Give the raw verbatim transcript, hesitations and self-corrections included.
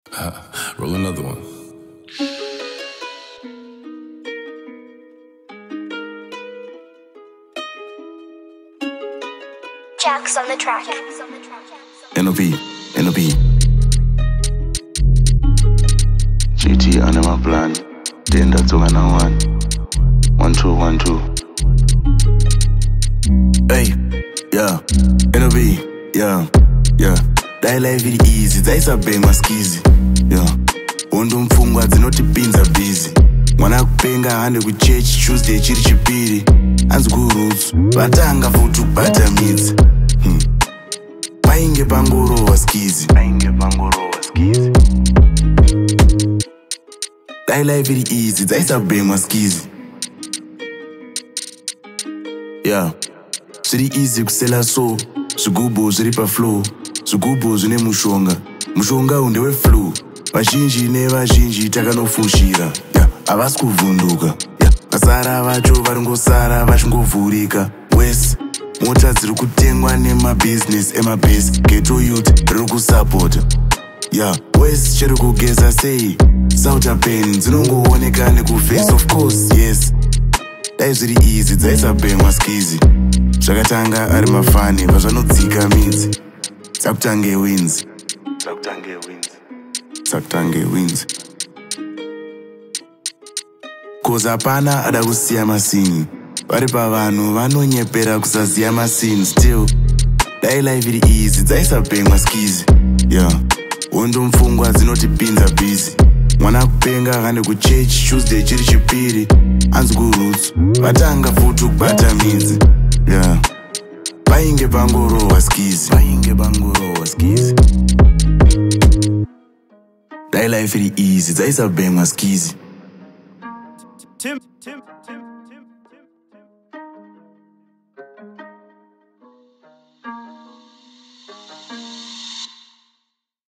Roll another one. Jax on the track. N O B, N O B. G T under my plan. Then that's all I know one. One, two, one, two. Hey, yeah. N O B, yeah, yeah. That life is easy. That's a bang my skizzy. Yeah. Undo mfungwa zinoti pinza busy. Mwana kupenga hande ku church Tuesday chiri chipiri. Anzi ku roots. Batanga futu bata meats. Hmm. Painge pangoro wa skizzy. Painge pangoro wa skizzy. That life is easy. That's a bang my skizzy. Yeah. Zviri easy kusela so. Zvigubhu zviri pa flow. Zvigubhu zvine mushonga. Mushonga undewe flu. Vazhinji nevazhinji takanofushira. Yeah. Havasi kuvhunduka. Yeah. Vasara vacho varingosara vachingovhurika. West mota dziri kutengwa nemabusiness emabase. Ghetto youth riri kusapota. Yeah. West chiri kugeza sei. Sauta pen dzinongooneka nekuface of course. Yes. Dai zviri easy dzaisa bhemwa skizzy. Zvakatanga ari mafani vazvanodzika midzi. Dzakutange wins. Dzakutange wins. Dzakutange wins. Cause hapana ada kusiya masinyi. Vari pavanhu vanonyepera kusaziya masinyi. Still dai life iri easy dzaisa bhemwa skizzy. Yeah. Undo mfungwa dzinoti pinza busy. Mwana kupenga hande ku church Tuesday chiri chipiri. Anzi ku roots. Vatanga futu kubata midzi. Yeah. Painge pangoro wa skizzy. Painge pangoro wa skizzy. That life is easy. That's a bang wa skizzy. Tim, Tim, Tim.